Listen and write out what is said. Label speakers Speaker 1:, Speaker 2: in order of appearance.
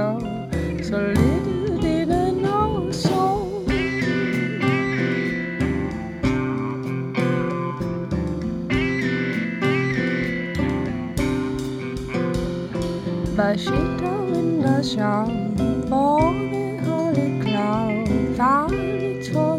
Speaker 1: so little didn't know so. Bashito in the shop, boy, holy cloud, found its